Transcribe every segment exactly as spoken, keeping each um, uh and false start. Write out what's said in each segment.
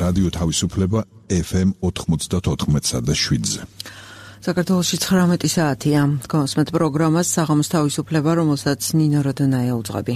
რადიო თავისუფლება ეფ ემ ოთხმოცდაოთხ და შვიდზე. საქართველოში ცხრამეტი საათია. გონსმეთ პროგრამას საღამოს თავისუფლება, რომელსაც ნინო როდონაია უძღვები.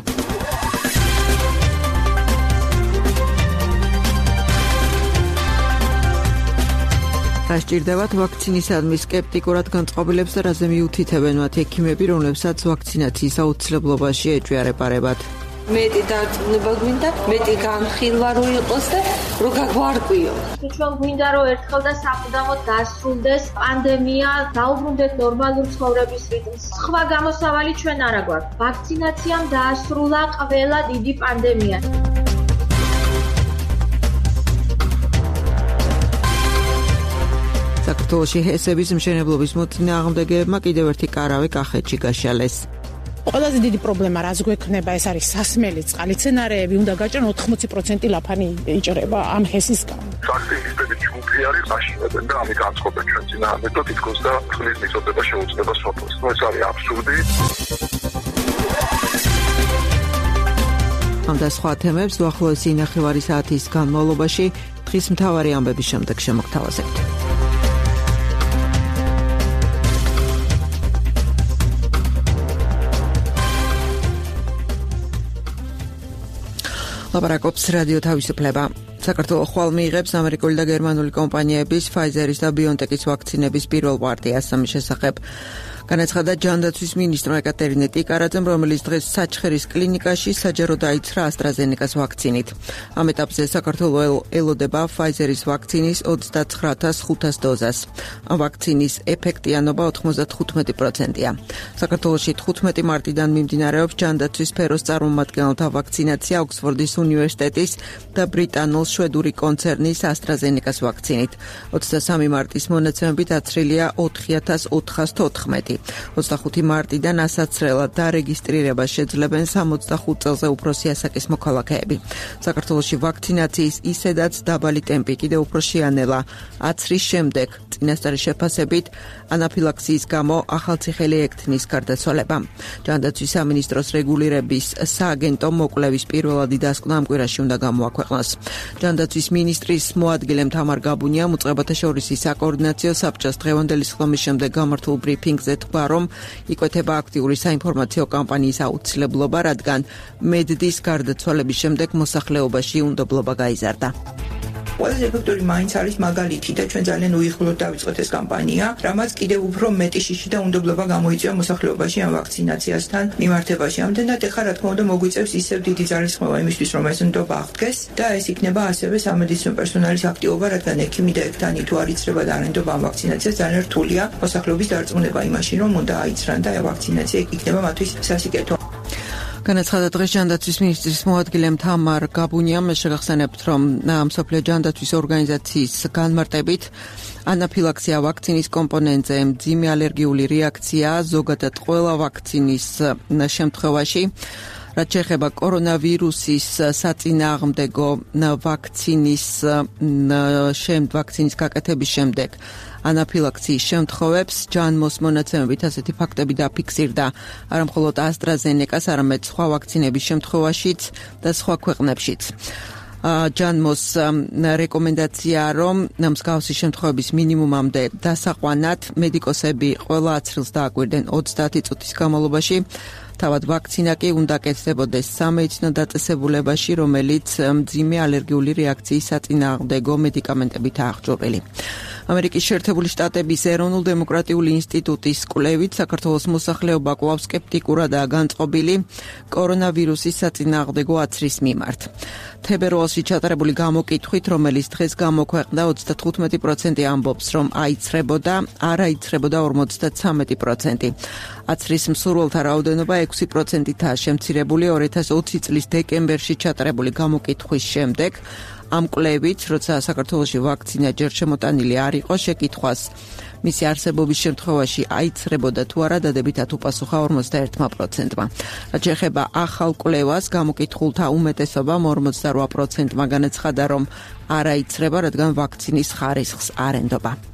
რა სჭირდებათ ვაქცინისადმი სკეპტიკურად განწყობილებს და რაზე მიუთითებენ მათ ექიმები, რომლებსაც ვაქცინაციის აუცილებლობაში ეჭვიარებარებათ. მეტი დარწმუნება გვინდა, მეტი განხილვა რო იყოს და რო გაგვარკვიო. ჩვენ გვინდა რომ ერთხელ და საფუძამოდ დასრულდეს პანდემია, დაუბრუნდეთ ნორმალურ ცხოვრების რიტმს. სხვა გამოსავალი ჩვენ არა გვაქვს. ვაქცინაციამ დაასრულა ყველა დიდი პანდემია. საქართველოში ჰესების მშენებლობის მოწინააღმდეგეებმა კიდევ ერთი კარავი კახეთში გაშალეს. ყველაზე დიდი პრობლემა რაც გვექნება ეს არის სასმელი წყალი სცენარეები უნდა გაჭრან ოთხმოცი პროცენტი ლაფანი იჭრება ამ ჰესის გამო. საქმეების ჯგუფი არის მაშინებენ და ამი განწყობენ ჩვენ წინააღმდეგ და თითქოს და წყლის მიწოდება შეუძლება სოფელს. ეს არის აბსურდი. ამ და სხვა თემებს უახლოესი ნახევარი საათის განმავლობაში დღის მთავარი ამბების შემდეგ შემოგთავაზებთ. ლაპარაკობს რადიო თავისუფლება. საქართველო ხვალ მიიღებს ამერიკული და გერმანული კომპანიების Pfizer-ის და BioNTech-ის ვაქცინების პირველ პარტიას. ამის შესახებ განაცხადა ჯანდაცვის მინისტრმა ეკატერინე ტიკარაძემ, რომელიც დღეს საჩხერის კლინიკაში საჯარო დაიცრა AstraZeneca-ს ვაქცინით. ამ ეტაპზე საქართველო ელოდება Pfizer-ის ვაქცინის ოცდაცხრა ათას ხუთას დოზას. ამ ვაქცინის ეფექტიანობა ოთხმოცდათხუთმეტი პროცენტია. საქართველოში თხუთმეტი მარტიდან მიმდინარეობს ჯანდაცვის სფეროს წარმომადგენელთა ვაქცინაცია ოქსფორდის უნივერსიტეტის და ბრიტანულ შვედური კონცერნის AstraZeneca-ს ვაქცინით. ოცდასამი მარტის მონაცემებით აცრილია ოთხი ათას ოთხას თოთხმეტი. ოცდახუთი მარტიდან ასაცრელად დარეგისტრირებას შეძლებენ სამოცდახუთ წელზე უფროსი ასაკის მოქალაქეები. საქართველოში ვაქცინაციის ისედაც დაბალი ტემპი კიდევ უფრო შეანელა. აცრის შემდეგ წინასწარი შეფასებით ანაფილაქსიის გამო ახალციხელი ექთნის გარდაცვალება. ჯანდაცვის სამინისტროს რეგულირების სააგენტო მოკვლევის პირველადი დასკვნა ამ კვირაში უნდა გამოაქვეყნოს. ჯანდაცვის მინისტრის მოადგილემ თამარ გაბუნიამ უწყებათა შორის საკოორდინაციო საბჭოს დღევანდელი სხდომის შემდეგ გამართულ ბრიფინგზე თქვა, რომ იკვეთება აქტიური საინფორმაციო კამპანიის აუცილებლობა, რადგან მედდის გარდაცვალების შემდეგ მოსახლეობაში უნდობლობა გაიზარდა. ყველაზე ეფექტური მაინც არის მაგალითი და ჩვენ ძალიან უიღბლოდ დავიწყოთ ეს კამპანია, რამაც კიდევ უფრო მეტი შიში და უნდობლობა გამოიწვია მოსახლეობაში ამ ვაქცინაციასთან მიმართებაში. ამდენად ეხლა რა თქმა უნდა მოგვიწევს ისევ დიდი ძალისხმევა იმისთვის, რომ ეს უნდობა აღდგეს და ეს იქნება ასევე სამედიცინო პერსონალის აქტივობა, რადგან ექიმი და ექთანი თუ არ იცრება და არ ენდობა ამ ვაქცინაციას, ძალიან რთულია მოსახლეობის დარწმუნება იმაში, რომ უნდა აიცრან და ვაქცინაცია იქნება მათთვის სასიკეთო. განაცხადა დღეს ჯანდაცვის მინისტრის მოადგილემ თამარ გაბუნიამ. შეგახსენებთ, რომ მსოფლიო ჯანდაცვის ორგანიზაციის განმარტებით ანაფილაქსია ვაქცინის კომპონენტზე მძიმე ალერგიული რეაქცია ზოგადად ყველა ვაქცინის შემთხვევაში. რაც შეეხება კორონავირუსის საწინააღმდეგო ვაქცინის ვაქცინის გაკეთების შემდეგ ანაფილაქსიის შემთხვევებს ჯანმოს მონაცემებით ასეთი ფაქტები დაფიქსირდა არა მხოლოდ AstraZeneca-ს, არამედ სხვა ვაქცინების შემთხვევაშიც და სხვა ქვეყნებშიც. ჯანმოს რეკომენდაციაა, რომ მსგავსი შემთხვევების მინიმუმამდე დასაყვანად მედიკოსები ყველა აცრილს დააკვირდნენ ოცდაათი წუთის განმავლობაში. თავად ვაქცინა კი უნდა კეთდებოდეს სამედიცინო დაწესებულებაში, რომელიც მძიმე ალერგიული რეაქციის საწინააღმდეგო მედიკამენტებით აღჭურვილი. ამერიკის შეერთებული შტატების ეროვნულ-დემოკრატიული ინსტიტუტის კვლევით საქართველოს მოსახლეობა კვლავ სკეპტიკურადაა განწყობილი კორონავირუსის საწინააღმდეგო აცრის მიმართ. თებერვალში ჩატარებული გამოკითხვით, რომელიც დღეს გამოქვეყნდა, ოცდათხუთმეტი პროცენტი ამბობს, რომ აიცრებოდა, არ აიცრებოდა ორმოცდაცამეტი პროცენტი. აცრის მსურველთა რაოდენობა ექვსი პროცენტითაა შემცირებული ორი ათას ოცი წლის დეკემბერში ჩატარებული გამოკითხვის შემდეგ. ამ კვლევით, როცა საქართველოში ვაქცინა ჯერ შემოტანილი არ იყო, შეკითხვას მისი არსებობის შემთხვევაში აიცრებოდა თუ არა, დადებითად უპასუხა ორმოცდაერთი პროცენტმა. რაც შეეხება ახალ კვლევას, გამოკითხულთა უმეტესობამ ორმოცდარვა პროცენტმა განაცხადა, რომ არ აიცრება, რადგან ვაქცინის ხარისხს არ ენდობა.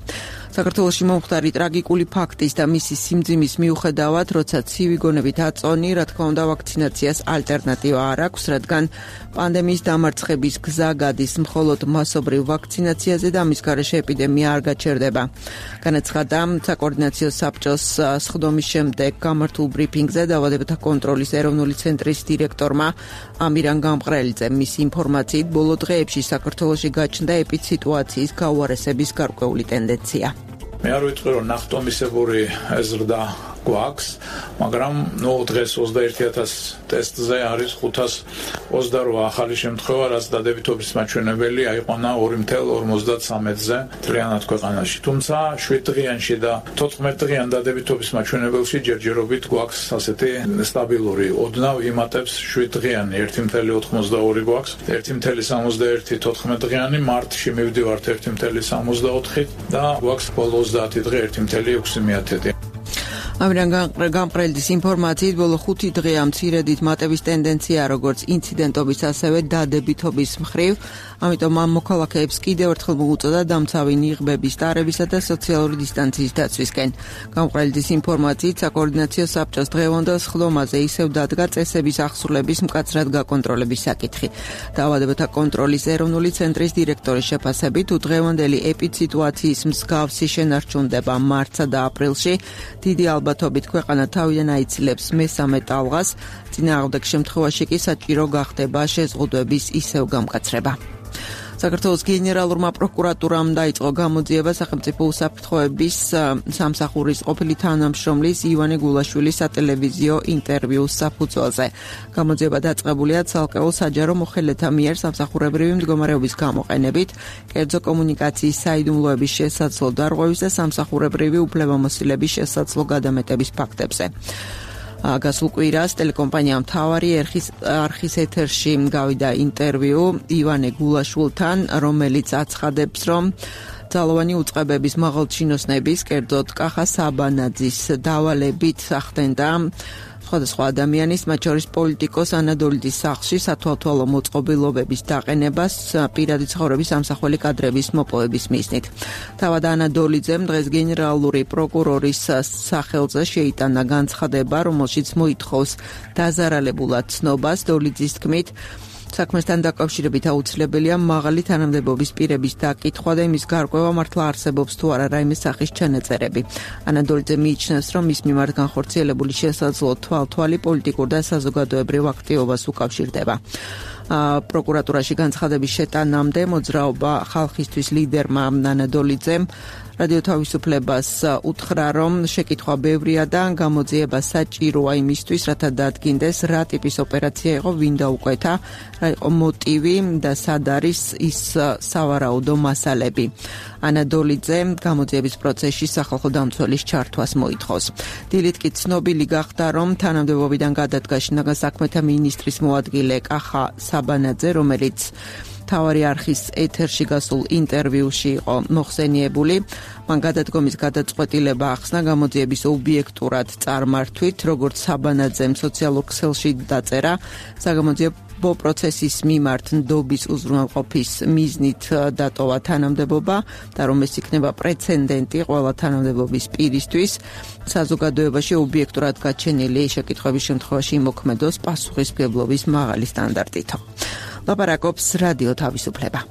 საქართველოში მომხდარი ტრაგიკული ფაქტის და მისი სიმძიმის მიუხედავად, როცა ცივი გონებით აწონი, რა თქმა უნდა, ვაქცინაციას ალტერნატივა არ აქვს, რადგან პანდემიის დამარცხების გზა გადის მხოლოდ მასობრივ ვაქცინაციაზე და მის გარეშე ეპიდემია არ გაჩერდება. განაცხადა საკოორდინაციო საბჭოს სხდომის შემდეგ გამართულ ბრიფინგზე დაავადებათა კონტროლის ეროვნული ცენტრის დირექტორმა ამირან გამყრელიძემ. მისი ინფორმაციით, ბოლო დღეებში საქართველოში გაჩნდა ეპიდსიტუაციის გაუარესების გარკვეული ტენდენცია. მე არ ვიტყვი, რომ ნახტომისებური ზრდა გვაქვს, მაგრამ ნუ დღეს ოცდაერთი ათასი ტესტზე არის ხუთას ოცდარვა ახალი შემთხვევა, რაც დადებითობის მაჩვენებელი აიყვანა ორი ათეული ორმოცდათრამეტზე მთლიანად ქვეყანაში. თუმცა შვიდ დღიანში და თოთხმეტ დღიან დადებითობის მაჩვენებელში ჯერჯერობით გვაქვს ასეთი სტაბილური. ოდნავ იმატებს შვიდ დღიანი, ერთი ათეული ოთხმოცდაორი გვაქვს, ერთი ათეული სამოცდაერთი თოთხმეტ დღიანი, მარტში მივდივართ ერთი ათეული სამოცდაოთხი და გვაქვს ბოლო ოცდაათი დღე ერთი ათეული ექვსი მეთერთი. ამირან გამყრელიძის ინფორმაციით, ბოლო ხუთი დღეა მცირედით მატების ტენდენცია როგორც ინციდენტობის, ასევე დადებითობის მხრივ, ამიტომ ამ მოქალაქეებს კიდევ ერთხელ მოუწოდა დამცავი ნიღბების, ტარებისა და სოციალური დისტანციის დაცვისკენ. გამყრელიძის ინფორმაციით, საკოორდინაციო საბჭოს დღევანდელ სხდომაზე ისევ დადგა წესების აღსრულების მკაცრად გაკონტროლების საკითხი. დაავადებათა კონტროლის ეროვნული ცენტრის დირექტორის შეფასებით, თუ დღევანდელი ეპიდსიტუაციის მსგავსი შენარჩუნდება მარტსა და აპრილში, დიდი ალბათობით ქვეყანა თავიდან აიცილებს მესამე ტალღას, წინააღმდეგ შემთხვევაში კი საჭირო გახდება შეზღუდვების ისევ გამკაცრება. საქართველოს გენერალურმა პროკურატურამ დაიწყო გამოძიება სახელმწიფო უსაფრთხოების სამსახურის ყოფილი თანამშრომლის ივანე გულაშვილის სატელევიზიო ინტერვიუს საფუძველზე. გამოძიება დაწყებულია ცალკეულ საჯარო მოხელეთა მიერ სამსახურებრივი მდგომარეობის გამოყენებით, კერძო კომუნიკაციის საიდუმლოების შესაძლო დარღვევის და სამსახურებრივი უფლებამოსილების შესაძლო გადამეტების ფაქტებზე. გასულ კვირას ტელეკომპანია მთავარი არხის ეთერში გავიდა ინტერვიუ ივანე გულაშვილთან, რომელიც აცხადებს, რომ ძალოვანი უწყებების მაღალჩინოსნების, კერძოდ კახა საბანაძის დავალებით ახდენდა სხვადასხვა ადამიანის, მათ შორის პოლიტიკოს ანადოლიძის სახლში სათვალთვალო მოწყობილობების დაყენებას პირადი ცხოვრების სამსახველი კადრების მოპოვების მიზნით. თავად ანადოლიძემ დღეს გენერალური პროკურორის სახელზე შეიტანა განცხადება, რომელშიც მოითხოვს დაზარალებულად ცნობას. დოლიძის თქმით, საქმესთან დაკავშირებით აუცილებელია მაღალი თანამდებობის პირების დაკითხვა და იმის გარკვევა მართლა არსებობს თუ არა რაიმე სახის ჩანაწერები. ანადოლიძე მიიჩნევს, რომ მის მიმართ განხორციელებული შესაძლო თვალთვალი პოლიტიკურ და საზოგადოებრივ აქტივობას უკავშირდება. პროკურატურაში განცხადების შეტანამდე მოძრაობა ხალხისთვის ლიდერმა ანადოლიძემ რადიო თავისუფლებას უთხრა, რომ შეკითხვა ბევრია და გამოძიება საჭიროა იმისთვის, რათა დადგინდეს რა ტიპის ოპერაცია იყო, ვინ დაუკვეთა, რა იყო მოტივი და სად არის ის სავარაუდო მასალები. ანადოლიძე გამოძიების პროცესში სახალხო დამცველის ჩართვას მოითხოვს. დილით კი ცნობილი გახდა, რომ თანამდებობიდან გადადგა შინაგან საქმეთა მინისტრის მოადგილე კახა საბანაძე, რომელიც მთავარი არხის ეთერში გასულ ინტერვიუში იყო მოხსენიებული. მან გადადგომის გადაწყვეტილება ახსნა გამოძიების ობიექტურად წარმართვით, როგორც საბანაძემ სოციალურ ქსელში დაწერა. საგამოძიებო პროცესის მიმართ ნდობის უზრუნველყოფის მიზნით დატოვა თანამდებობა და რომ ეს იქნება პრეცედენტი ყველა თანამდებობის პირისთვის, საზოგადოებაში ობიექტურად გაჩენილი შეკითხვების შემთხვევაში იმოქმედოს პასუხისმგებლობის მაღალი სტანდარტითო. ლაპარაკობს რადიო თავისუფლება.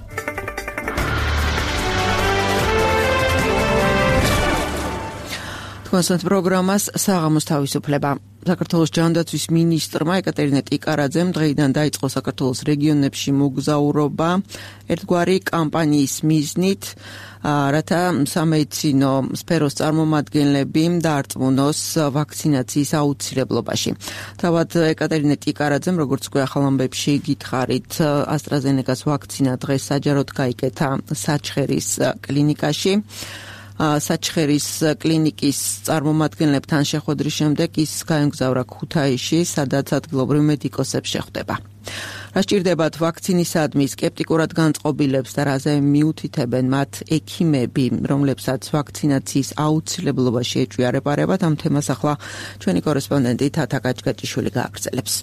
თქვენს პროგრამას საღამოს თავისუფლება. საქართველოს ჯანდაცვის მინისტრმა ეკატერინე ტიკარაძემ დღეიდან დაიწყო საქართველოს რეგიონებში მოგზაურობა ერთგვარი კამპანიის მიზნით, რათა სამედიცინო სფეროს წარმომადგენლები დაარწმუნოს ვაქცინაციის აუცილებლობაში. თავად ეკატერინე ტიკარაძემ, როგორც უკვე ახალ ამბებში გითხარით, ასტრაზენეკას ვაქცინა დღეს საჯაროდ გაიკეთა საჩხერის კლინიკაში. საჩხერის კლინიკის წარმომადგენლებთან შეხვედრის შემდეგ ის გაემგზავრა ქუთაისში, სადაც ადგილობრივ მედიკოსებს შეხვდება. რა სჭირდებათ ვაქცინისადმი სკეპტიკურად განწყობილებს და რაზე მიუთითებენ მათ ექიმები, რომლებსაც ვაქცინაციის აუცილებლობა შეეჭვია რეპარებად, ამ თემას ახლა ჩვენი კორესპონდენტი თათა გაჭგაჭიშვილი გააგრძელებს.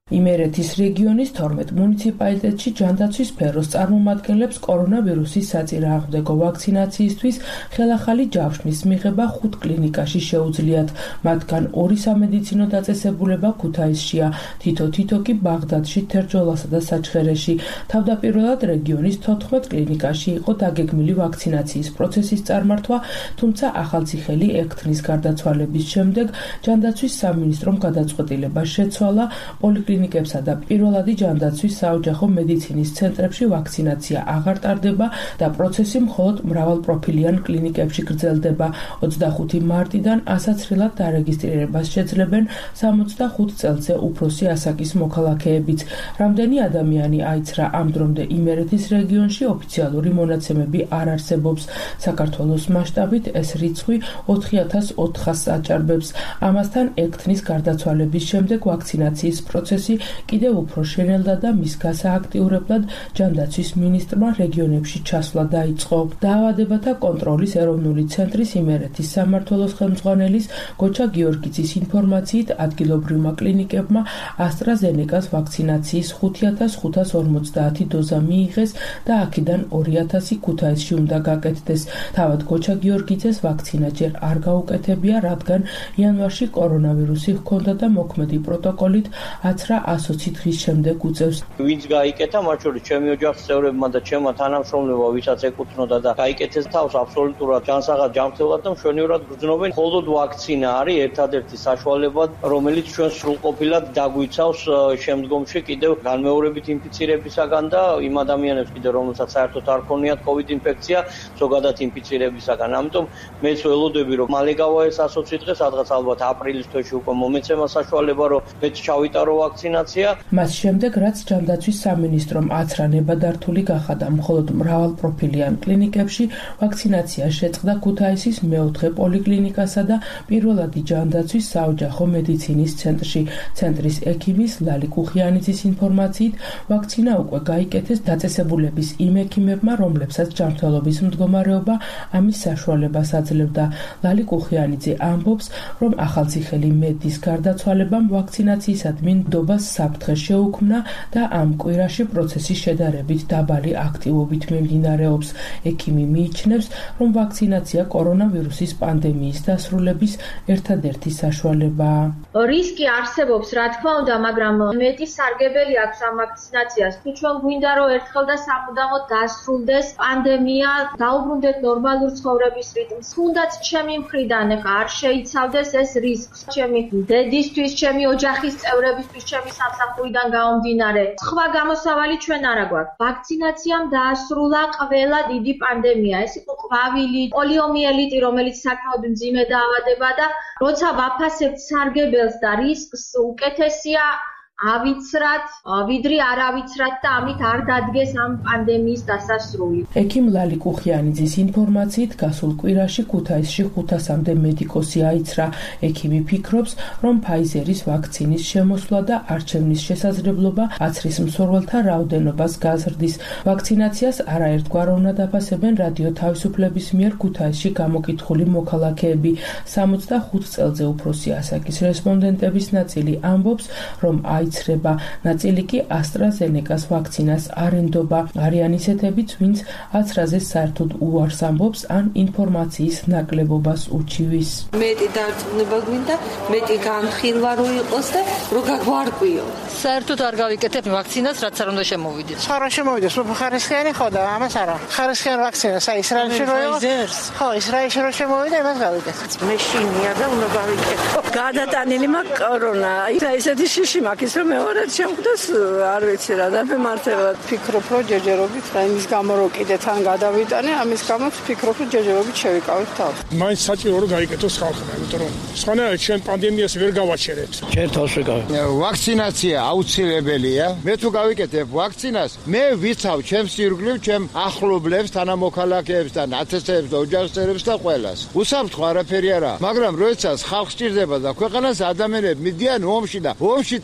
იმერეთის რეგიონის თორმეტ მუნიციპალიტეტში ჯანდაცვის სფეროს წარმომადგენლებს კორონავირუსის საწინააღმდეგო ვაქცინაციისთვის ხელახალი ჯავშნის მიღება ხუთ კლინიკაში შეუძლიათ. მათგან ორი სამედიცინო დაწესებულება ქუთაისშია, თითო-თითო კი ბაღდადში, თერჯოლასა და საჩხერეში. თავდაპირველად რეგიონის თოთხმეტ კლინიკაში იყო დაგეგმილი ვაქცინაციის პროცესის წარმართვა, თუმცა ახალციხელი ექთნის გარდაცვალების შემდეგ ჯანდაცვის სამინისტრომ გადაწყვეტილება შეცვალა პოლიკლინიკებსა და პირველადი ჯანდაცვის საოჯახო მედიცინის ცენტრებში ვაქცინაცია აღარ ტარდება და პროცესი მხოლოდ მრავალპროფილიან კლინიკებში გრძელდება. ოცდახუთი მარტიდან ასაცრილად დარეგისტრირებას შეძლებენ სამოცდახუთ წელზე უფროსი ასაკის მოქალაქეებიც. რამდენი ადამიანი აიცრა ამ დრომდე იმერეთის რეგიონში ოფიციალური მონაცემები არ არსებობს. საქართველოს მასშტაბით ეს რიცხვი ოთხი ათას ოთხას აჭარბებს. ამასთან ექთნის გარდაცვალების შემდეგ ვაქცინაციის პროცესი კიდევ უფრო შენელდა და მის გასააქტიურებლად ჯანდაცვის მინისტრმა რეგიონებში ჩასვლა დაიწყო. დაავადებათა კონტროლის ეროვნული ცენტრის იმერეთის სამმართველოს ხელმძღვანელის გოჩა გიორგიძის ინფორმაციით ადგილობრივმა კლინიკებმა ასტრაზენეკას ვაქცინაციის ხუთი ათას ხუთას ორმოცდაათი დოზა მიიღეს და აქედან ორი ათასი ქუთაისში უნდა გაკეთდეს. თავად გოჩა გიორგიძეს ვაქცინა ჯერ არ გაუკეთებია, რადგან იანვარში კორონავირუსი ჰქონდა და მოქმედი პროტოკოლით აცრა ასოცი დღის შემდეგ უწევს. ვინც გაიკეთა, მათ შორის ჩემი ოჯახის წევრებმა და ჩემმა თანამშრომლებმა, ვისაც ეკუთვნოდა და გაიკეთეს თავს აბსოლუტურად ჯანსაღად, ჯანმრთელად და მშვენივრად გრძნობენ. მხოლოდ ვაქცინა არის ერთადერთი საშუალება, რომელიც ჩვენს სრულყოფილად დაგვიცავს შემდგომში კიდევ განმეორებით ინფიცირებისაგან და იმ ადამიანებს კიდევ რომელსაც საერთოდ არ ქონიათ COVID ინფექცია, ზოგადად ინფიცირებისაგან. ამიტომ მეც ველოდები, რომ მალე გავა ეს ასოცი დღე, სადღაც ალბათ აპრილის თვეში უკვე მომეცემა საშუალება, რომ მეც ჩავიტარო ვაქცინაცია. მას შემდეგ, რაც ჯანდაცვის სამინისტრომ აცრა ნებადართული გახადა მხოლოდ მრავალპროფილიან კლინიკებში, ვაქცინაცია შეწყდა ქუთაისის მეოთხე პოლიკლინიკასა და პირველადი ჯანდაცვის საოჯახო მედიცინის ცენტრში. ცენტრის ექიმის ლალი კუხიანიძის ინფორმაციით, ვაქცინა უკვე გაიკეთეს დაწესებულების იმ ექიმებმა, რომლებსაც ჯანმრთელობის მდგომარეობა ამის საშუალებას აძლევდა. ლალი კუხიანიძე ამბობს, რომ ახალციხელი მედის გარდაცვალებამ ვაქცინაციისადმი ნდობას საფრთხე შეუქმნა და ამ კვირაში პროცესი შედარებით დაბალი აქტივობით მიმდინარეობს. ექიმი მიიჩნევს, რომ ვაქცინაცია კორონავირუსის პანდემიის დასრულების ერთადერთი საშუალებაა. რისკი არსებობს, რა თქმა უნდა, მაგრამ მეტი სარგებელი აქვს ამ ვაქცინაციას. თუ ჩვენ გვინდა, რომ ერთხელ და სამუდამოდ დასრულდეს პანდემია, დაუბრუნდეთ ნორმალურ ცხოვრების რიტმს. თუნდაც ჩემი მხრიდან ახლა არ შეიცავდეს ეს რისკს. ჩემი დედისთვის, ჩემი ოჯახის წევრებისთვის, ჩემი სამსახურიდან გამომდინარე. სხვა გამოსავალი ჩვენ არა გვაქვს. ვაქცინაციამ დაასრულა ყველა დიდი პანდემია. ეს იყო ყვავილი, პოლიომიელიტი, რომელიც საკმაოდ მძიმე დაავადება და როცა ვაფასებთ სარგებელს და რისკს, უკეთესია ავიცრათ, ვიდრე არ ავიცრათ და ამით არ დადგეს ამ პანდემიის დასასრული. ექიმ ლალი კუხიანიძის ინფორმაციით, გასულ კვირაში ქუთაისში ხუთასამდე მედიკოსი აიცრა. ექიმი ფიქრობს, რომ ფაიზერის ვაქცინის შემოსვლა და არჩევნის შესაძლებლობა აცრის მსურველთა რაოდენობას გაზრდის. ვაქცინაციას არაერთგვარ უნდა დაფასებენ რადიო თავისუფლების მიერ ქუთაისში გამოკითხული მოქალაქეები. სამოცდახუთ წელზე უფროსი ასაკის რესპონდენტების ნაწილი ამბობს, რომ აი იცრება. ნაწილი კი ასტრაზენეკას ვაქცინას არ ენდობა. არიან ისეთებიც, ვინც აცრაზე საერთოდ უარს ამბობს ან ინფორმაციის ნაკლებობას უჩივის. მეტი დარწმუნება გვინდა, მეტი განხილვა რო იყოს და რო გაგვარკვიო. საერთოდ არ გავიკეთებ ვაქცინას, რაც არ უნდა შემოვიდეს. ხარა შემოვიდეს, უფრო ხარისხიანი ხო და ამას არა. ხარისხიანი ვაქცინა, საერთოდ ისრაელში რო იყო. ხო, ისრაელში რო შემოვიდა, იმას გავიკეთე. მე შინია და უნდა გავიკეთო. გადატანილი მაქვს კორონა. ისეთი შიში მაქვს. მეორე შემდგოს არ ვიცი რა და მე მართლა ფიქრობ რომ ჯეჯერობით და იმის გამო რომ კიდე თან გადავიტანე ამის გამო ფიქრობ რომ ჯეჯერობით შევიკავებ თავს. მაინც საჭირო რომ გაიკეთოს ხალხმა, იმიტომ რომ სხვანაირად ჩვენ პანდემიას ვერ გავაჩერებთ. ჩვენ თავს ვიკავებ. ვაქცინაცია აუცილებელია. მე თუ გავიკეთებ ვაქცინას, მე ვიცავ ჩემს ირგვლივ, ჩემ ახლობლებს, თანამოქალაქეებს და ნათესებს და ოჯახსწერებს და ყველას. უსაფრთხო არაფერი არა, მაგრამ როდესაც ხალხს სჭირდება და ქვეყანას ადამიანები მიდიან ომში და ომში წასვლა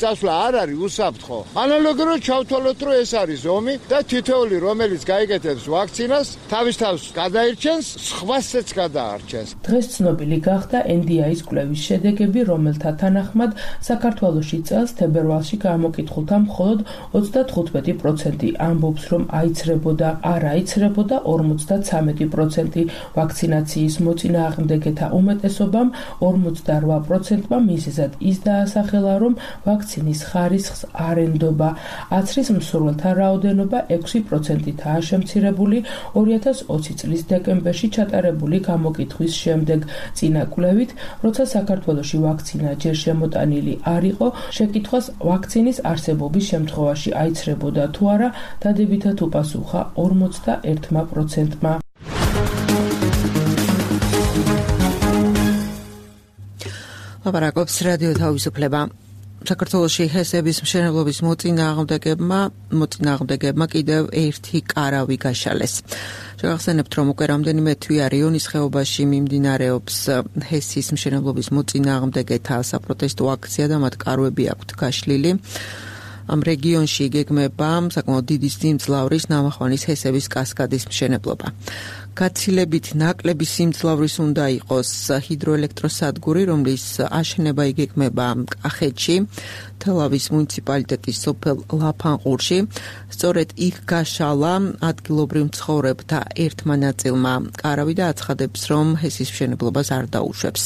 არ არის უსაფრთხო. ანალოგიურად ჩავთვალოთ, რომ ეს არის ომი და თითოეული რომელიც გაიგეთებს ვაქცინას, თავის თავს გადაირჩენს, სხვასაც გადაარჩენს. დღეს ცნობილი გახდა ენ დი აის კვლევის შედეგები, რომელთა თანახმად საქართველოში წელს თებერვალში გამოკითხულთა მხოლოდ ოცდათხუთმეტი პროცენტი ამბობს, რომ აიცრებოდა, არ აიცრებოდა ორმოცდაცამეტი პროცენტი. ვაქცინაციის მოწინააღმდეგეთა უმეტესობამ ორმოცდარვა პროცენტმა მიზეზად ის დაასახელა, რომ ვაქცინის ხარისხს არ ენდობა. აცრის მსურველთა რაოდენობა ექვსი პროცენტითაა შემცირებული ორი ათას ოცი წლის დეკემბერში ჩატარებული გამოკითხვის შემდეგ. წინა კვლევით, როცა საქართველოში ვაქცინა ჯერ შემოტანილი არ იყო, შეკითხვას ვაქცინის არსებობის შემთხვევაში აიცრებოდა თუ არა, დადებითად უპასუხა ორმოცდაერთმა პროცენტმა. ლაპარაკობს რადიო თავისუფლება. საქართველოში ჰესების მშენებლობის მოწინააღმდეგებმა მოწინააღმდეგებმა კიდევ ერთი კარავი გაშალეს. შევახსენებთ, რომ უკვე რამდენიმე თვეა რიონის ხეობაში მიმდინარეობს ჰესის მშენებლობის მოწინააღმდეგეთა საპროტესტო აქცია და მათ კარვები აქვთ გაშლილი. ამ რეგიონში იგეგმება საკმაოდ დიდი სიმძლავრის ნამახვანის ჰესების კასკადის მშენებლობა. გაცილებით ნაკლები სიმძლავრის უნდა იყოს ჰიდროელექტროსადგური, რომლის აშენება იგეგმება კახეთში, თელავის მუნიციპალიტეტის სოფელ ლაფანყურში. სწორედ იქ გაშალა ადგილობრივ მცხოვრებთა ერთმა ნაწილმა კარავი და აცხადებს, რომ ჰესის მშენებლობას არ დაუშვებს.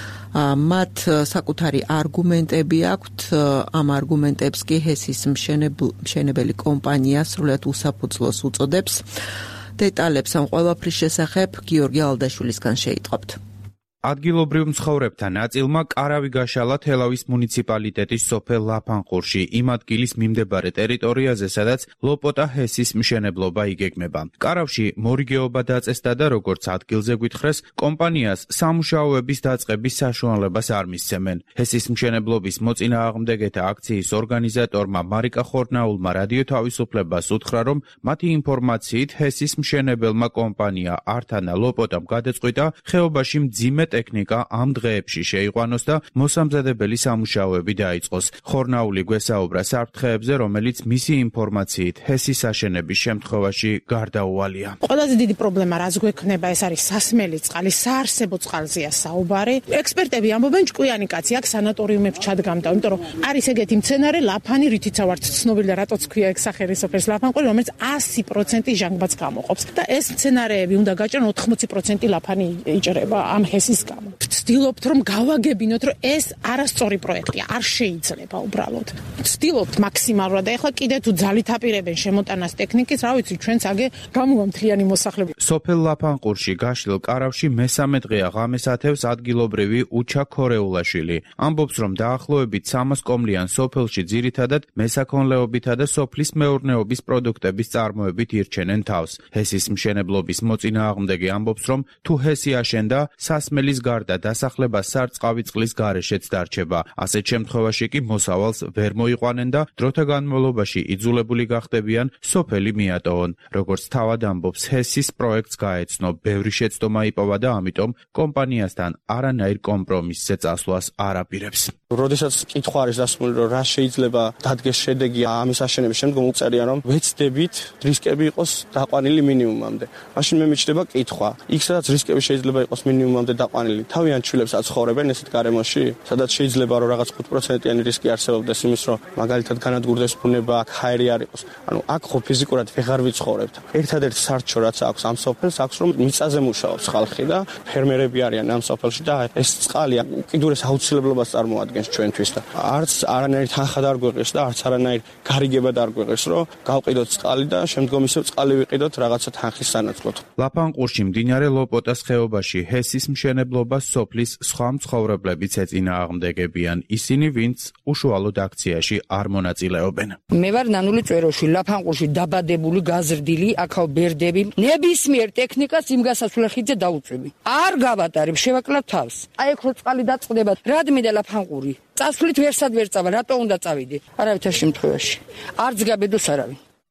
მათ საკუთარი არგუმენტები აქვთ, ამ არგუმენტებს კი ჰესის მშენებელი კომპანია სრულად უსაფუძვლოს უწოდებს. დეტალებს ამ ყველაფრის შესახებ გიორგი ალდაშვილისგან შეიტყობთ. ადგილობრივ მცხოვრებთა ნაწილმა კარავი გაშალა თელავის მუნიციპალიტეტის სოფელ ლაფანყურში, იმ ადგილის მიმდებარე ტერიტორიაზე, სადაც ლოპოტა ჰესის მშენებლობა იგეგმება. კარავში მორიგეობა დაწესდა და როგორც ადგილზე გვითხრეს, კომპანიას სამუშაოების დაწყების საშუალებას არ მისცემენ. ჰესის მშენებლობის მოწინააღმდეგეთა აქციის ორგანიზატორმა მარიკა ხორნაულმა რადიო თავისუფლებას უთხრა, რომ მათი ინფორმაციით ჰესის მშენებელმა კომპანია ართანა ლოპოტამ გადაწყვიტა ხეობაში მძიმე ტექნიკა ამ დღეებში შეიყვანოს და მოსამზადებელი სამუშაოები დაიწყოს. ხორნაული გვესაუბრა საფრთხეებზე, რომელიც მისი ინფორმაციით ჰესის აშენების შემთხვევაში გარდაუვალია. ყველაზე დიდი პრობლემა, რაც გვექნება, ეს არის სასმელი წყალი, საარსებო წყალზეა საუბარი. ექსპერტები ამბობენ, ჭკვიანი კაცი აქ სანატორიუმებში ჩადგამდა, იმიტომ რომ არის ეგეთი მცენარე ლაფანი, რითიც ვართ ცნობილი და რატოც ქვია ეგ სახელი სოფლის ლაფანყური, რომელიც ასი პროცენტი ჟანგბადს გამოყოფს. და ეს მცენარეები უნდა გაჭრან ოთხმოცი პროცენტი ლაფანი იჭრება ამ ჰესის გამო. ვცდილობთ, რომ გავაგებინოთ, რომ ეს არასწორი პროექტია, არ შეიძლება უბრალოდ. ვცდილობთ მაქსიმალურად და ეხლა კიდე თუ ძალით აპირებენ შემოტანას ტექნიკის, რა ვიცი, ჩვენც აგე გამოვამთლიანი მოსახლეობა. სოფელ ლაფანყურში გაშლილ კარავში მესამე დღეა ღამეს ათევს ადგილობრივი უჩა ქორეულაშვილი. ამბობს, რომ დაახლოებით სამას კომლიან სოფელში ძირითადად მესაქონლეობითა და სოფლის მეურნეობის პროდუქტების წარმოებით ირჩენენ თავს. ჰესის მშენებლობის მოწინააღმდეგე ამბობს, რომ თუ ჰესი აშენდა, სასმელის გარდა დასახლება სარწყავი წყლის გარეშეც დარჩება. ასეთ შემთხვევაში კი მოსავალს ვერ მოიყვანენ და დროთა განმავლობაში იძულებული გახდებიან სოფელი მიატოვონ. როგორც თავად ამბობს, ჰესის პროექტს გაეცნო, ბევრი შეცდომა იპოვა და ამიტომ კომპანიასთან არანაირ კომპრომისზე წასვლას არ აპირებს. როდესაც კითხვა არის დასმული, რომ რა შეიძლება დადგეს შედეგი ამის აშენების შემდგომ, უწერია, რომ ვეცდებით რისკები იყოს დაყვანილი მინიმუმამდე. მაშინ მე მიჩნდება კითხვა, იქ სადაც რისკები შეიძლება იყოს მინიმუმამდე დაყვანილი, თავიანთ შვილებს აცხოვრებენ ესეთ გარემოში, სადაც შეიძლება რომ რაღაც ხუთ პროცენტიანი რისკი არსებობდეს იმის, რომ მაგალითად განადგურდეს ბუნება, აქ ჰაერი არ იყოს. ანუ აქ ხო ფიზიკურად ვეღარ ვიცხოვრებთ. ერთადერთი სარჩო რაც აქვს ამ სოფელს, აქვს რომ მიწაზე მუშაობს ხალხი და ფერმერები არიან ამ სოფელში და ეს წყალი უკიდურეს აუცილებლობას წარმოადგენს ჩვენთვის და არც არანაირი თანხა არ გვეყრის და არც არანაირი გარიგება არ გვეყრის, რომ გავყიდოთ წყალი და შემდგომ ისევ წყალი ვიყიდოთ რაღაცა თანხის სანაცვლოდ. ლაფანყურში მდინარე ლოპოტას ხეობაში ჰესის მშენებლობას სოფლის სხვა მცხოვრებლებიც ეწინააღმდეგებიან, ისინი ვინც უშუალოდ აქციაში არ მონაწილეობენ. მე ვარ ნანული წეროში, ლაფანყურში დაბადებული, გაზრდილი, აქაო ბერდები, ნებისმიერ ტექნიკას იმ გასასვლელხიძე დაუწვევი. არ გავატარებ, შევაკლავ თავს. აი ხო წყალი დაწყდება, რადმიდა ლაფანყური. წასვლით ვერსად ვერ წავა, რატო უნდა წავიდე? არავითარ შემთხვევაში. არც გაბედოს არავინ.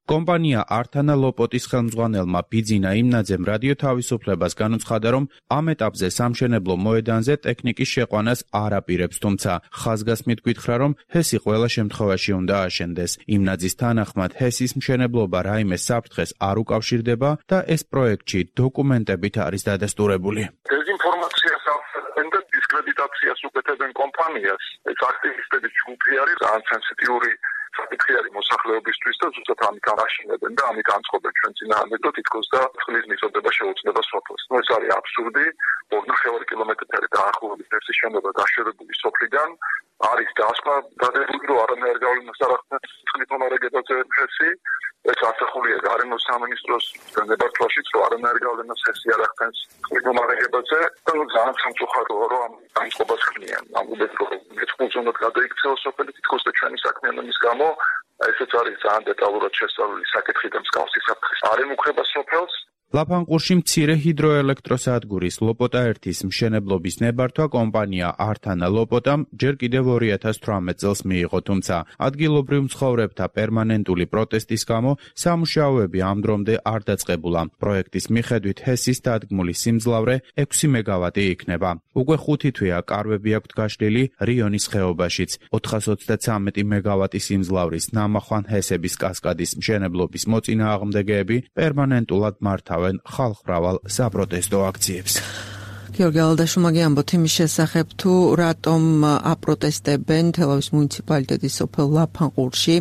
კომპანია Artana Lopot-ის ხელმძღვანელმა ბიძინა იმნაძემ რადიო თავისუფლებას განუცხადა, რომ ამ ეტაპზე სამშენებლო მოედანზე ტექნიკის შეყვანას არ აპირებს, თუმცა ხაზგასმით გითხრა, რომ ჰესი ყველა შემთხვევაში უნდა აშენდეს. იმნაძის თანახმად ჰესის მშენებლობა რაიმე საფრთხეს არ უკავშირდება და ეს პროექტში დოკუმენტებით არის დადასტურებული. დეზინფორმაციას ახდენენ და დისკრედიტაციას უკეთებენ კომპანიას. ეს აქტივისტების ჯგუფი არის ძალიან სენსიტიური საკითხი არის მოსახლეობისთვის და ზუსტად ამით აშენებენ და ამით განწყობენ ჩვენ წინააღმდეგ და თითქოს და წყლის მიწოდება შეუძლება სოფელს. ნუ ეს არის აბსურდი. ორი ნახევარი კილომეტრი დაახლოებით ფერსის შენობა გაშვებული სოფლიდან არის დასკვა დადებული, რომ არანაირ გავლენას არ ახდენს წყლის მომარაგებაზე ჰესი. ეს ასახულია გარემოს სამინისტროს განმარტოებაშიც, რომ არანაირ გავლენას ჰესი არ ახდენს წყლის მომარაგებაზე და ნუ ძალიან სამწუხაროა, რომ ამ განწყობას ქმნიან. ამ უბედურ მეწყვილზონად გადაიქცევა სოფელი თითქოს და ჩვენი საქმიანობის გამო ესეც არის ძალიან დეტალურად შესწავლილი საკითხი და მსგავსი საფრთხის არ ემუქრება სოფელს. ლაფანყურში მცირე ჰიდროელექტროსადგურის ლოპოტა ერთის მშენებლობის ნებართვა კომპანია Artana Lopot-ამ ჯერ კიდევ ორი ათას თვრამეტ წელს მიიღო, თუმცა ადგილობრივ მცხოვრებთა პერმანენტული პროტესტის გამო სამუშაოები ამ დრომდე არ დაწყებულა. პროექტის მიხედვით ჰესის დადგმული სიმძლავრე ექვსი მეგავატი იქნება. უკვე ხუთი თვეა კარვები აქვთ გაშლილი რიონის ხეობაშიც. ოთხას ოცდათვრამეტი მეგავატი სიმძლავრის ნამახვან ჰესების კასკადის მშენებლობის მოწინააღმდეგეები პერმანენტულად მართავენ ხალხმრავალ საპროტესტო აქციებს. გიორგი ალდაშუმაგი ამბობთ იმის შესახებ, თუ რატომ აპროტესტებენ თელავის მუნიციპალიტეტის სოფელ ლაფანყურში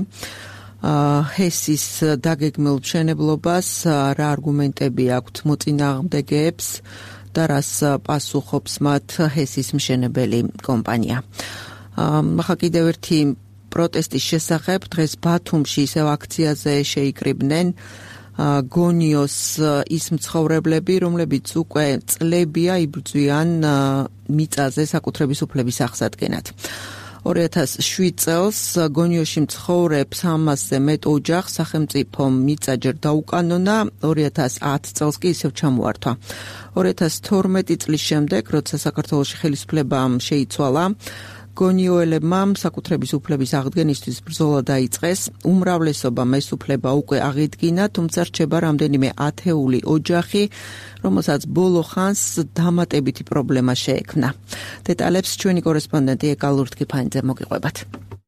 ჰესის დაგეგმილ მშენებლობას, რა არგუმენტები აქვთ მოწინააღმდეგეებს და რას პასუხობს მათ ჰესის მშენებელი კომპანია. ახლა კიდევ ერთი პროტესტის შესახებ, დღეს ბათუმში ისევ აქციაზე შეიკრიბნენ გონიოს ის მცხოვრებლები, რომლებიც უკვე წლებია იბრძვიან მიწაზე საკუთრების უფლების აღსადგენად. ორი ათას შვიდ წელს გონიოში მცხოვრებს ამასზე მეტ ოჯახს სახელმწიფო მიწა ჯერ დაუკანონა, ორი ათას ათი წელს კი ისევ ჩამოართვა. ორი ათას თორმეტი წლის შემდეგ, როცა საქართველოში ხელისუფლება შეიცვალა, გონიოელებმა საკუთრების უფლების აღდგენისთვის ბრძოლა დაიწყეს. უმრავლესობამ ეს უფლება უკვე აღიდგინა, თუმცა რჩება რამდენიმე ათეული ოჯახი, რომელსაც ბოლო ხანს დამატებითი პრობლემა შეექმნა. დეტალებს ჩვენი კორესპონდენტი ეკა ლურთქიფანიძე მოგიყვებათ.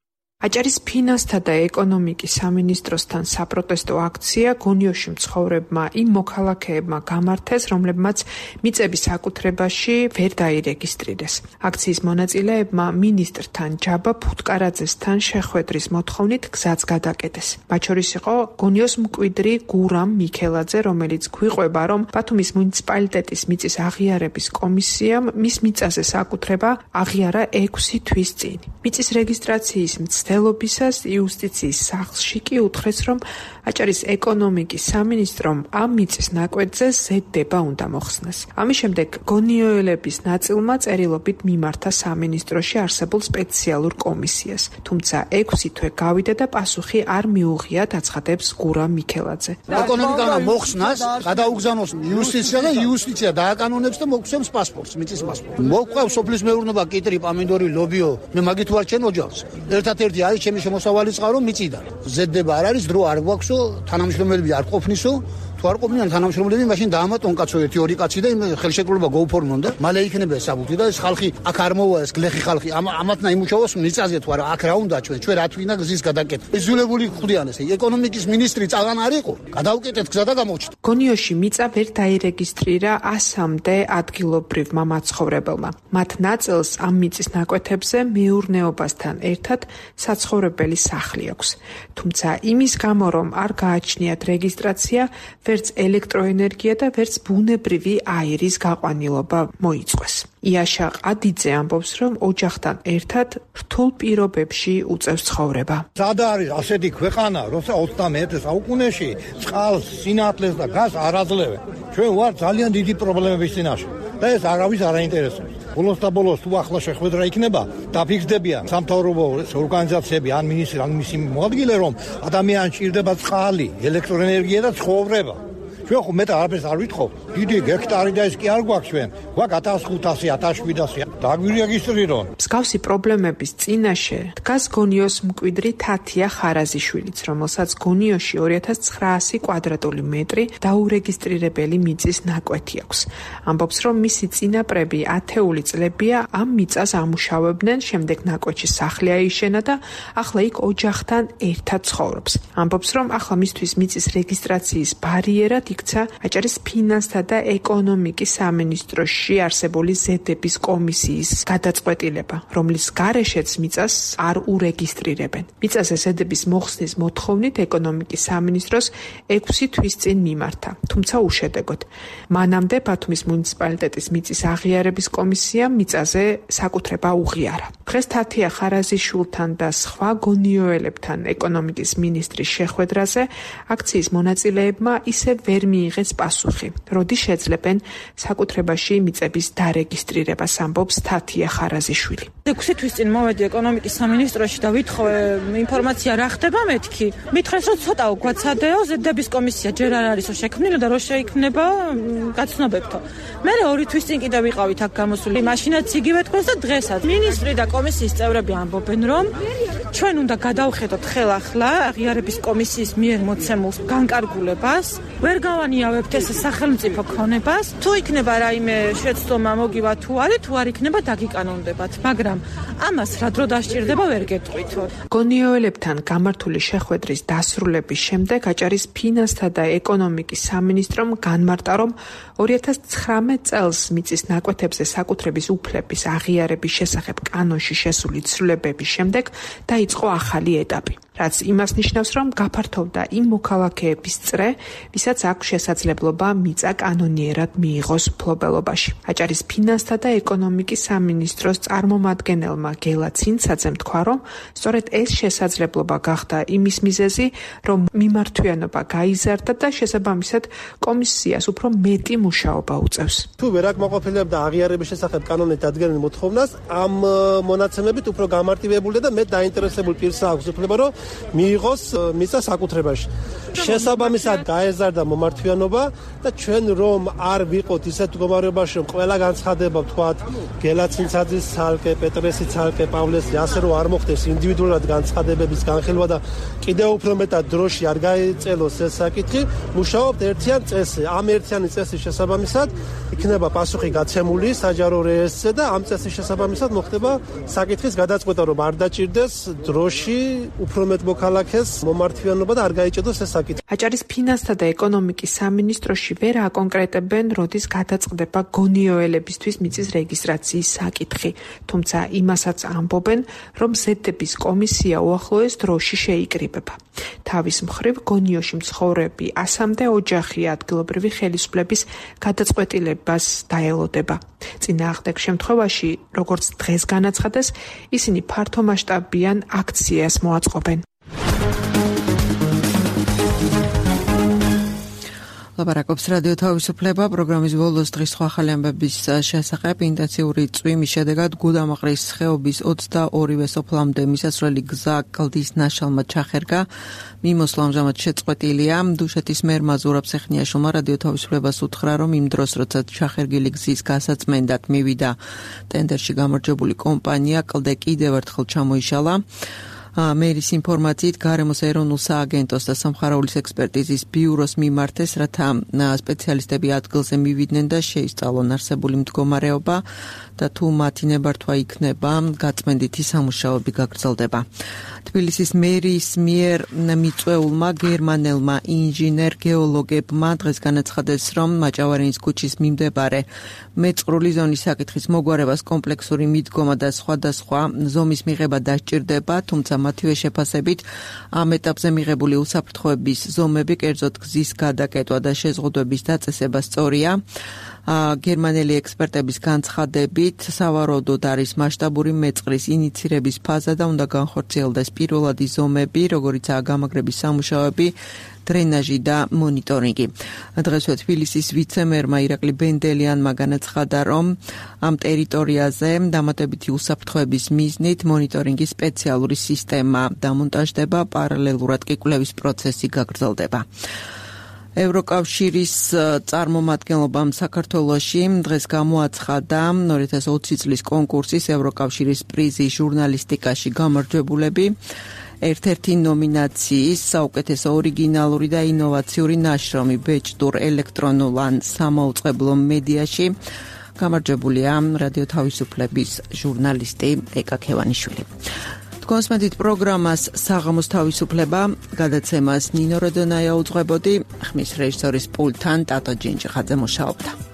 აჭარის ფინანსთა და ეკონომიკის სამინისტროსთან საპროტესტო აქცია გონიოში მცხოვრებმა იმ მოქალაქეებმა გამართეს, რომლებმაც მიწების საკუთრებაში ვერ დაირეგისტრირეს. აქციის მონაწილეებმა მინისტრთან ჯაბა ფუტკარაძესთან შეხვედრის მოთხოვნით გზაც გადაკეტეს. მათ შორის იყო გონიოს მკვიდრი გურამ მიქელაძე, რომელიც გვიყვება, რომ ბათუმის მუნიციპალიტეტის მიწის აღიარების კომისიამ მის მიწაზე საკუთრება აღიარა ექვსი თვის წინ. მიწის რეგისტრაციის მცდელობისას იუსტიციის სახლში კი უთხრეს, რომ აჭარის ეკონომიკის სამინისტრომ ამ მიწის ნაკვეთზე ზედდება უნდა მოხსნას. ამის შემდეგ გონიოელების ნაწილმა წერილობით მიმართა სამინისტროში არსებულ სპეციალურ კომისიას, თუმცა ექვსი თვე გავიდა და პასუხი არ მიუღიათ, აცხადებს გურამ მიქელაძე. ეკონომიკა მოხსნას, გადაუგზავნოს იუსტიცია და იუსტიცია დააკანონებს და მოგცემს პასპორტს, მიწის პასპორტს. მოგყვევს სოფლის მეურნეობა, კიტრი, პამინდორი, ლობიო, მე მაგით ვარ ჩემ ოჯახს. ერთადერთი არის ჩემი შემოსავალი წყარო მიწიდან. ზედდება არ არის, დრო არ გვაქვსო, თანამშრომლები არ ყოფნისო, თუ არ ყოფნიან თანამშრომლები, მაშინ დაამატონ კაცო ერთი ორი კაცი და ხელშეკრულება გაუფორმონ და მალე იქნება საბუთი და ეს ხალხი აქ არ მოვა, ეს გლეხი ხალხი ამათნა იმუშავოს მიწაზე თუ არა, აქ რა უნდა ჩვენ, ჩვენ რა თვითონ გზის გადაკეთება. იზოლებული ხვდიან ესე, ეკონომიკის მინისტრი წაღან არ იყო, გადავკეტეთ გზა და გამოჩნდა. გონიოში მიწა ვერ დაირეგისტრირა ასამდე ადგილობრივმა მაცხოვრებელმა. მათ ნაწილს ამ მიწის ნაკვეთებზე მეურნეობასთან ერთად საცხოვრებელი სახლი აქვს. თუმცა იმის გამო, რომ არ გააჩნიათ რეგისტრაცია, ვერც ელექტროენერგია და ვერც ბუნებრივი აირის გაყვანილობა მოიწყვეს. იაშა ყადიძე ამბობს, რომ ოჯახთან ერთად რთულ პირობებში უწევს ცხოვრება. სადა არის ასეთი ქვეყანა, როცა ოცდამეერთე საუკუნეში წყალს, სინათლეს და გაზს არ აძლევენ. ჩვენ ვარ ძალიან დიდი პრობლემების წინაშე და ეს არავის არ აინტერესებს. ბოლოს და ბოლოს თუ ახლა შეხვედრა იქნება, დაფიქსდებიან სამთავრობო ორგანიზაციები, ან მინისტრი, ან მისი მოადგილე, რომ ადამიანს ჭირდება წყალი, ელექტროენერგია და ცხოვრება. ჩვენ ხო მეტ არაფერს არ ვითხოვ. დიდი ჰექტარი და ეს კი არ გვაქვს ჩვენ. გვაქვს ათას ხუთასი, ათას შვიდასი. დაგვირეგისტრირონ. მსგავსი პრობლემების წინაშე დგას გონიოს მკვიდრი თათია ხარაზიშვილიც, რომელსაც გონიოში ორი ათას ცხრაასი კვადრატული მეტრი დაურეგისტრირებელი მიწის ნაკვეთი აქვს. ამბობს, რომ მისი წინაპრები ათეული წლებია ამ მიწას ამუშავებდნენ, შემდეგ ნაკვეთში სახლი აიშენა და ახლა იქ ოჯახთან ერთად ცხოვრობს. ამბობს, რომ ახლა მისთვის მიწის რეგისტრაციის ბარიერად იქცა აჭარის ფინანსთა და ეკონომიკის სამინისტროში არსებული ზედების კომისიის გადაწყვეტილება, რომლის გარეშეც მიწას არ ურეგისტრირებენ. მიწაზე ზედების მოხსნის მოთხოვნით ეკონომიკის სამინისტროს ექვსი თვის წინ მიმართა, თუმცა უშედეგოდ. მანამდე ბათუმის მუნიციპალიტეტის მიწის აღიარების კომისიამ მიწაზე საკუთრება უღიარა. დღეს თათია ხარაზიშვილთან და სხვა გონიოელებთან ეკონომიკის მინისტრის შეხვედრაზე აქციის მონაწილეებმა ისე ვერ მიიღეს პასუხი, როდი შეძლებენ საკუთრებაში მიწების დარეგისტრირებას, ამბობს თათია ხარაზიშვილი. ექვსი თვის წინ მოვედი ეკონომიკის სამინისტროში და ვითხოვე ინფორმაცია რა ხდება მეთქი. მითხრეს რომ ცოტა გვაცადეო, ზედების კომისია ჯერ არ არისო შექმნილი და რო შეიქმნება გაცნობებთო. მე ორი თვის წინ კიდე ვიყავით აქ გამოსული. მაშინაც იგივე თქვენს და დღესაც მინისტრი და კომისიის წევრები ამბობენ რომ ჩვენ უნდა გადავხედოთ ხელახლა აღიარების კომისიის მიერ მოცემულ განკარგულებას, ვერ გავანიავებთ ეს სახელმწიფო ქონებას, თუ იქნება რაიმე შეცდომა მოგივა თუ არის, თუ არ იქნება დაგიკანონდებათ, მაგრამ ამას რა დრო დასჭირდება ვერ გეტყვითო. გონიოელებთან გამართული შეხვედრის დასრულების შემდეგ აჭარის ფინანსთა და ეკონომიკის სამინისტრომ განმარტა, რომ ორი ათას ცხრამეტ წელს მიწის ნაკვეთებზე საკუთრების უფლების აღიარების შესახებ კანონში შესული ცვლილებების შემდეგ დაიწყო ახალი ეტაპი, რაც იმას ნიშნავს, რომ გაფართოვდა იმ მოქალაქეების წრე, ვისაც აქვს შესაძლებლობა მიწა კანონიერად მიიღოს მფლობელობაში. აჭარის ფინანსთა და ეკონომიკის სამინისტროს წარმომადგენელმა გელა ცინცაძემ თქვა, რომ სწორედ ეს შესაძლებლობა გახდა იმის მიზეზი, რომ მიმართვიანობა გაიზარდა და შესაბამისად კომისიას უფრო მეტი მუშაობა უწევს. თუ ვერ აკმაყოფილებდა აღიარების შესახებ კანონით დადგენილ მოთხოვნას, ამ მონაცემებით უფრო გამარტივებულია და მეტ დაინტერესებულ პირს აქვს უფლება, რომ მიიღოს მიწა საკუთრებაში. შესაბამისად გაეზარდა მომართვიანობა და ჩვენ რომ არ ვიყოთ ისეთ მდგომარეობაში, რომ ყველა განცხადება ვთქვათ გელაცინცაძის ცალკე, პეტრესის ცალკე, პავლეს ასე რომ არ მოხდეს ინდივიდუალურად განცხადებების განხილვა და კიდევ უფრო მეტად დროში არ გაიწელოს ეს საკითხი, მუშაობთ ერთიან წესზე. ამ ერთიანი წესის შესაბამისად იქნება პასუხი გაცემული საჯარო რეესზე და ამ წესის შესაბამისად მოხდება საკითხის გადაწყვეტა, რომ არ დაჭირდეს დროში უფრო მეტ მოქალაქეს მომართვიანობა და არ გაიჭედოს ეს საკითხი. აჭარის ფინანსთა და ეკონომიკის სამინისტროში ვერ აკონკრეტებენ, როდის გადაწყდება გონიოელებისთვის მიწის რეგისტრაციის საკითხი, თუმცა იმასაც ამბობენ, რომ ზედების კომისია უახლოეს დროში შეიკრიბება. თავის მხრივ გონიოში მცხოვრები ასამდე ოჯახი ადგილობრივი ხელისუფლების გადაწყვეტილებას დაელოდება. წინააღმდეგ შემთხვევაში, როგორც დღეს განაცხადეს, ისინი ფართომასშტაბიან აქციას მოაწყობენ. ლაპარაკობს რადიო თავისუფლება პროგრამის ბოლოს დღის სხვა ახალი ამბების შესახებ. ინტენსიური წვიმის შედეგად გუდამაყრის ხეობის ოცდაორივე სოფლამდე მისასვლელი გზა კლდის ნაშალმა ჩახერგა. მიმოსვლა ამჟამად შეწყვეტილია. დუშეთის მერ მაზურაბ სეხნიაშვილმა რადიო თავისუფლებას უთხრა, რომ იმ დროს, როცა ჩახერგილი გზის გასაწმენდად მივიდა ტენდერში გამარჯვებული კომპანია, კლდე კიდევ ერთხელ ჩამოიშალა. მერის ინფორმაციით გარემოს ეროვნულ სააგენტოს და სამხარაულის ექსპერტიზის ბიუროს მიმართეს, რათა სპეციალისტები ადგილზე მივიდნენ და შეისწავლონ არსებული მდგომარეობა და თუ მათი ნებართვა იქნება, გაწმენდითი სამუშაოები გაგრძელდება. თბილისის მერის მიერ მიწვეულმა გერმანელმა ინჟინერ გეოლოგებმა დღეს განაცხადეს, რომ მაჭავარინის ქუჩის მიმდებარე მეწყრული ზონის საკითხის მოგვარებას კომპლექსური მიდგომა და სხვადასხვა ზომის მიღება დასჭირდება, თუმცა მათივე შეფასებით ამ ეტაპზე მიღებული უსაფრთხოების ზომები, კერძოდ გზის გადაკეტვა და შეზღუდვების დაწესება სწორია. გერმანელი ექსპერტების განცხადებით, სავარაუდოდ არის მასშტაბური მეწყრის ინიცირების ფაზა და უნდა განხორციელდეს პირველადი ზომები, როგორიცაა გამაგრების სამუშაოები, დრენაჟი და მონიტორინგი. დღესვე თბილისის ვიცემერმა ირაკლი ბენდელიანმა განაცხადა, რომ ამ ტერიტორიაზე დამატებითი უსაფრთხოების მიზნით მონიტორინგის სპეციალური სისტემა დამონტაჟდება, პარალელურად კი კვლევის პროცესი გაგრძელდება. ევროკავშირის წარმომადგენლობამ საქართველოში დღეს გამოაცხადა ორი ათას ოცი წლის კონკურსის ევროკავშირის პრიზის ჟურნალისტიკაში გამარჯვებულები. ერთ-ერთი ნომინაციის საუკეთესო ორიგინალური და ინოვაციური ნაშრომი ბეჭდურ ელექტრონულ ან სამაუწყებლო მედიაში გამარჯვებულია რადიო თავისუფლების ჟურნალისტი ეკა ქევანიშვილი. თქვენს მედით პროგრამას საღამოს თავისუფლება გადაცემას ნინო როდონაია უძღვებოდი, ხმის რეჟისორის პულტთან ტატო ჯინჯიხაძე მუშაობდა.